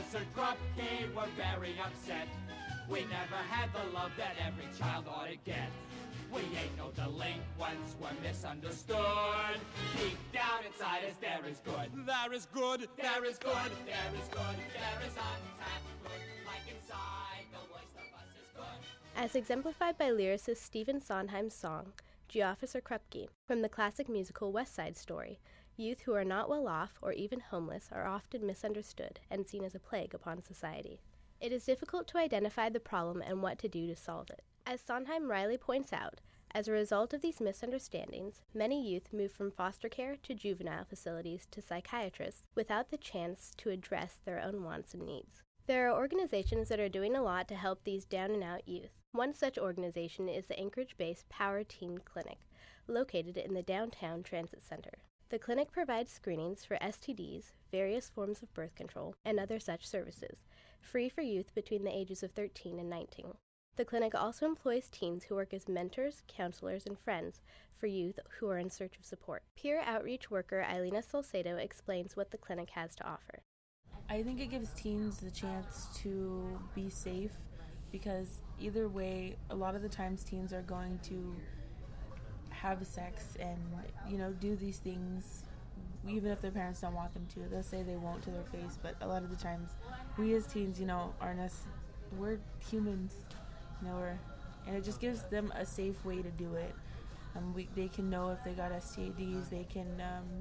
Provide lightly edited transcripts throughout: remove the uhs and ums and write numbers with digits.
Officer Krupke were very upset. We never had the love that every child ought to get. We ain't no delinquents, we're misunderstood. Deep down inside us there is good. There is good, there is good, there is good, there is untapped good. Like inside, the worst of us is good. As exemplified by lyricist Stephen Sondheim's song, Gee Officer Krupke, from the classic musical West Side Story, youth who are not well off or even homeless are often misunderstood and seen as a plague upon society. It is difficult to identify the problem and what to do to solve it. As Sondheim Riley points out, as a result of these misunderstandings, many youth move from foster care to juvenile facilities to psychiatrists without the chance to address their own wants and needs. There are organizations that are doing a lot to help these down-and-out youth. One such organization is the Anchorage-based Power Teen Clinic, located in the downtown transit center. The clinic provides screenings for STDs, various forms of birth control, and other such services, free for youth between the ages of 13 and 19. The clinic also employs teens who work as mentors, counselors, and friends for youth who are in search of support. Peer outreach worker Eilina Salcedo explains what the clinic has to offer. I think it gives teens the chance to be safe because either way, a lot of the times teens are going to have sex and, do these things even if their parents don't want them to. They'll say they won't to their face, but a lot of the times we as teens, we're humans, and it just gives them a safe way to do it. They can know if they got STDs, they can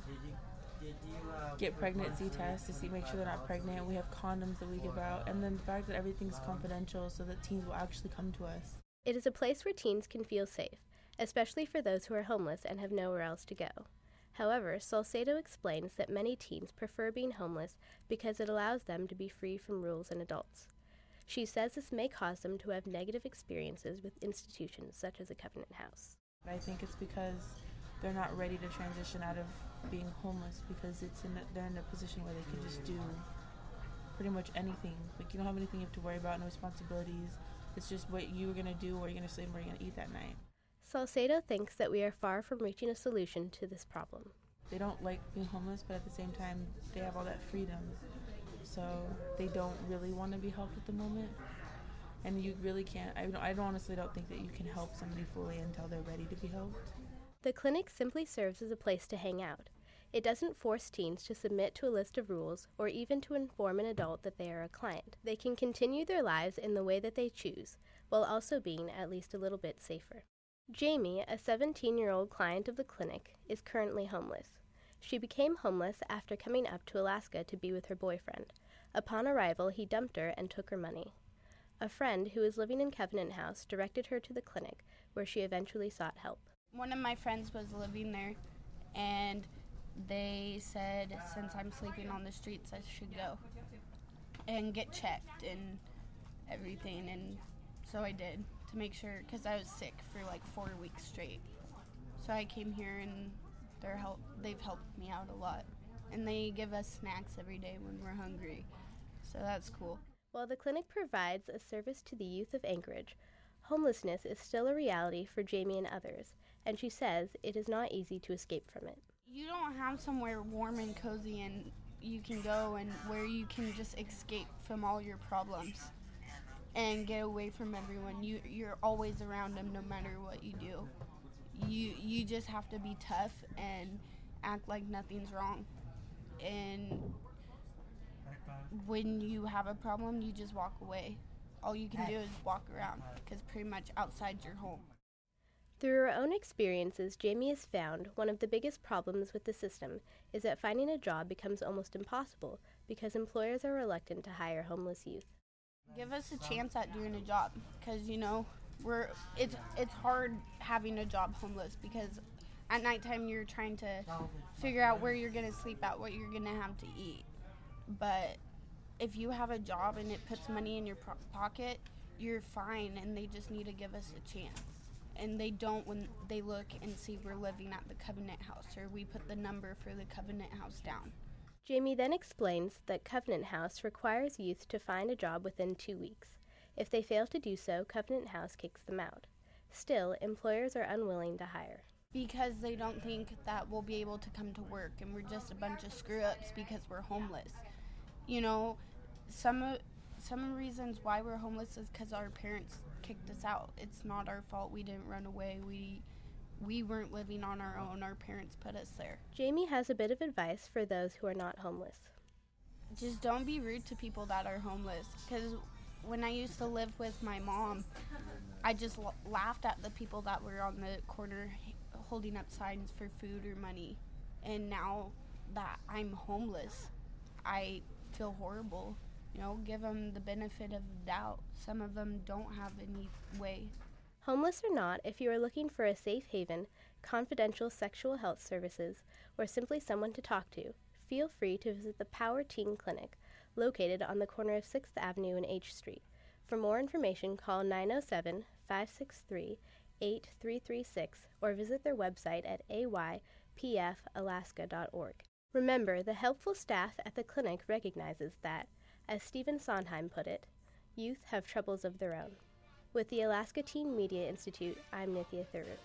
get pregnancy tests to make sure they're not pregnant. We have condoms that we give out, and then the fact that everything's confidential so that teens will actually come to us. It is a place where teens can feel safe, especially for those who are homeless and have nowhere else to go. However, Salcedo explains that many teens prefer being homeless because it allows them to be free from rules and adults. She says this may cause them to have negative experiences with institutions such as a Covenant House. I think it's because they're not ready to transition out of being homeless because they're in a position where they can just do pretty much anything. Like, you don't have anything you have to worry about, no responsibilities. It's just what you're going to do, where you're going to sleep, where you're going to eat that night. Salcedo thinks that we are far from reaching a solution to this problem. They don't like being homeless, but at the same time, they have all that freedom. So they don't really want to be helped at the moment. And you really can't, I honestly don't think that you can help somebody fully until they're ready to be helped. The clinic simply serves as a place to hang out. It doesn't force teens to submit to a list of rules or even to inform an adult that they are a client. They can continue their lives in the way that they choose, while also being at least a little bit safer. Jamie, a 17-year-old client of the clinic, is currently homeless. She became homeless after coming up to Alaska to be with her boyfriend. Upon arrival, he dumped her and took her money. A friend who was living in Covenant House directed her to the clinic, where she eventually sought help. One of my friends was living there, and they said, since I'm sleeping on the streets, I should go and get checked and everything, and so I did, to make sure, because I was sick for like 4 weeks straight. So I came here, and they've helped me out a lot, and they give us snacks every day when we're hungry, so that's cool. While the clinic provides a service to the youth of Anchorage, homelessness is still a reality for Jamie and others, and she says it is not easy to escape from it. You don't have somewhere warm and cozy and you can go and where you can just escape from all your problems and get away from everyone. You're always around them no matter what you do. You just have to be tough and act like nothing's wrong. And when you have a problem, you just walk away. All you can do is walk around, because pretty much outside your home. Through her own experiences, Jamie has found one of the biggest problems with the system is that finding a job becomes almost impossible because employers are reluctant to hire homeless youth. Give us a chance at doing a job, because it's hard having a job homeless, because at nighttime you're trying to figure out where you're going to sleep at, what you're going to have to eat. But if you have a job and it puts money in your pocket, you're fine, and they just need to give us a chance. And they don't when they look and see we're living at the Covenant House, or we put the number for the Covenant House down. Jamie then explains that Covenant House requires youth to find a job within 2 weeks. If they fail to do so, Covenant House kicks them out. Still, employers are unwilling to hire. Because they don't think that we'll be able to come to work, and we're just a bunch of screw-ups because we're homeless. some reasons why we're homeless is because our parents kicked us out. It's not our fault. We didn't run away. We weren't living on our own. Our parents put us there. Jamie has a bit of advice for those who are not homeless. Just don't be rude to people that are homeless. Because when I used to live with my mom, I just laughed at the people that were on the corner holding up signs for food or money. And now that I'm homeless, I feel horrible. You know, give them the benefit of the doubt. Some of them don't have any way. Homeless or not, if you are looking for a safe haven, confidential sexual health services, or simply someone to talk to, feel free to visit the Power Teen Clinic, located on the corner of 6th Avenue and H Street. For more information, call 907-563-8336 or visit their website at aypfalaska.org. Remember, the helpful staff at the clinic recognizes that, as Stephen Sondheim put it, youth have troubles of their own. With the Alaska Teen Media Institute, I'm Nithya Thuru.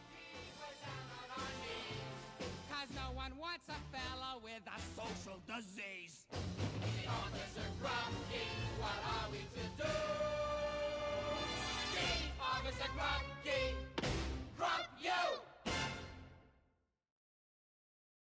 'Cause no one wants a fella with a social disease. The authors are grumpy, what are